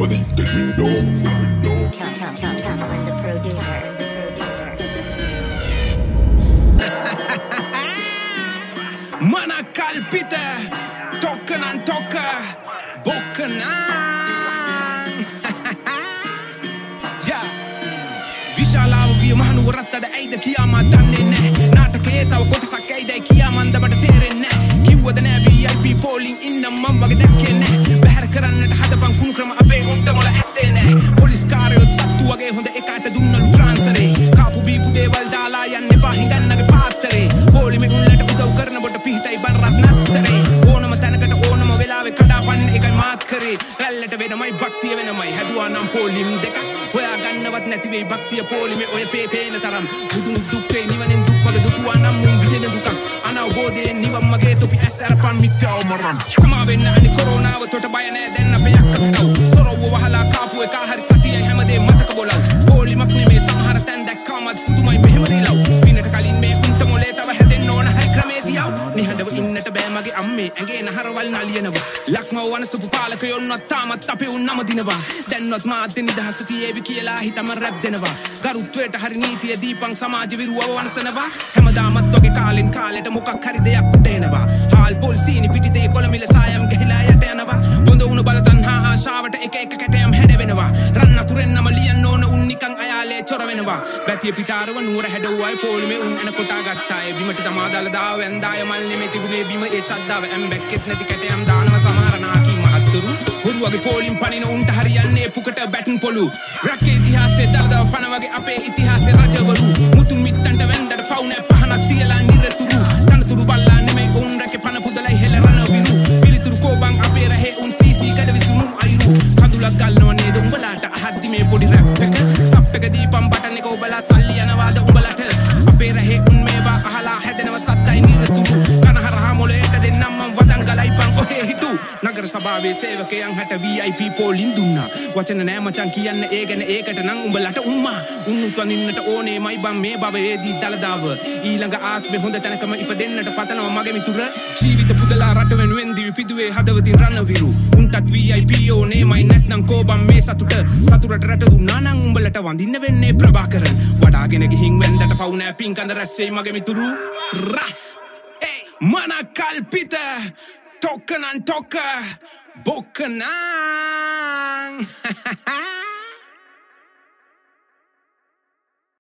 money, then we know. Come on, the producer. Mana kalpita, tokkanan tokka, bokkanan. Yeah. Vishalava viya mahanuwarattad aida kiyama danne ne. Natakee tawa kotasak aida kiyamanda mata terenne. Kiwwada ne VIP polling inna mammaga dakkenne. Bahar karannata hadapan kunu krama abe unta mola attene. Police kaarayot sattu wage honda ekata dunnalu transfere. Kaapu biipu deval dala yanne bahingannage paattare. Poli me unlata udaw karna boda pihitai banrat nattare. Onama tanakata onama velave kada panne ekai maat kare. Rallata venamai bhaktiya venamai haduwa nam polim dekak. Hoya gannawat නැති වෙයි භක්තිය පොලිමේ ඔය පේපේන තරම් බුදුන් දුක්ේ නිවනෙන් දුක් වගේ දුටුවා නම් මුන් විඳින දුකක් අනවබෝධයෙන් නිවන් මගේ තොපි ඇස්සරපන් මිත්‍යාව මරන් කමා වෙන්න අනි කොරෝනාව තොට බය නැහැ දැන් අපේ යක්කටව සොරව වහලා කාපු එක හරි සතියයි හැමදේ මතක බොලව පොලිමක් නෙමේ සමහර තැන් දැක්කමත් පුදුමයි මෙහෙම රිලව් පිනට කලින් මේ උන්ට මොලේ තව හැදෙන්න ඕන හරි ක්‍රමේ තියව නිහඬව ඉන්නට බෑ මගේ අම්මේ ඇඟේ නහරවල් නලියනවා ලක්මව වනසපු පාලකයොන්වත් තාමත් අපේ උන්නම දිනවා දැන්වත් මාත් නිදහස තියේවි කියලා හිතම රැප් දෙනවා ගරුත්වයට හරි නීතිය දීපං සමාජ විරුවව වනසනවා හැමදාමත් වගේ කාලෙන් කාලෙට මොකක් හරි දෙයක් උඩ එනවා හාල් පොල් සීනි පිටිතේ කොළමිල සායම් ගහිලා යට යනවා බොඳ උණු බල තණ්හා ආශාවට එක එක කැටයම් හැඩවෙනවා රන්න කුරෙන්නම ලියන්න ඕන උන් නිකන් අයාලේ චොර වෙනවා බැතිය පිටාරව නුවර හැඩවුවයි පොලිමේ උන් එන කොටා ගත්තා ඒ බිමට තමා දාලා දාව වැන්දාය මල් නෙමෙයි තිබුණේ බිම ඒ ශද්ධාව ඇම්බැක්කෙත් නැති කැටයම් දානවා සමහර නාකි මහත්තුරු හොරුවගේ පොලිම් පනින උන්ට හරියන්නේ පුකට බැටන් පොළු රැකේ ඉතිහාසයේ දලදව පන වගේ අපේ ඉතිහාසයේ රජවරු මුතුන් මිත්තන්ට වැන්දට පවුනේ පහනක් තියලා නිරතුරු තනතුරු බල්ලා නෙමෙයි උන් රැකේ පන පුදලයි හෙල රන විරු පිළිතුරු කෝබන් අපේ රහේ උන් සීසී ගඩ විසුණු අයිරු කඳුලක් ගල්නව නේද උඹලාට අහද්දි මේ පොඩි රැප් එක සප් එක දීපම් බටන් එක ඔබලා සල්ලි යනවාද උඹලට අපේ රහේ උන් මේවා අහලා හැදෙනව සත්තයි නිරතුරු කනහරහා මොලේට දෙන්නම් මම වදන් ගලයි පන් ඔහේ හිටු නගර සභාවේ සේවකයන් හැට VIP පොලින් දුන්නා වචන නෑ මචං කියන්න ඒ ගැන ඒකට නම් උඹලට උම්මා උන්නුත් වඳින්නට ඕනේ මයි බම් මේ භවයේදී දලදාව ඊළඟ ආත්මේ හොඳ තැනකම ඉපදෙන්නට පතනවා මගේ මිතුර ජීවිත පුදලා රට වෙනුවෙන් දීපිදුවේ හදවතින් රණවිරු උන්ටත් VIP ඕනේ මයි නැත්නම් කෝබම් මේ සතුරට රට දුන්නා නම් උඹලට වඳින්න වෙන්නේ ප්‍රභාකරන් වඩාගෙන ගිහින් වෙන්දට පවු නෑ පින්කඳ රැස් වෙයි මගේ මිතුරු මන කල්පිත tokkanan tokka bokkanan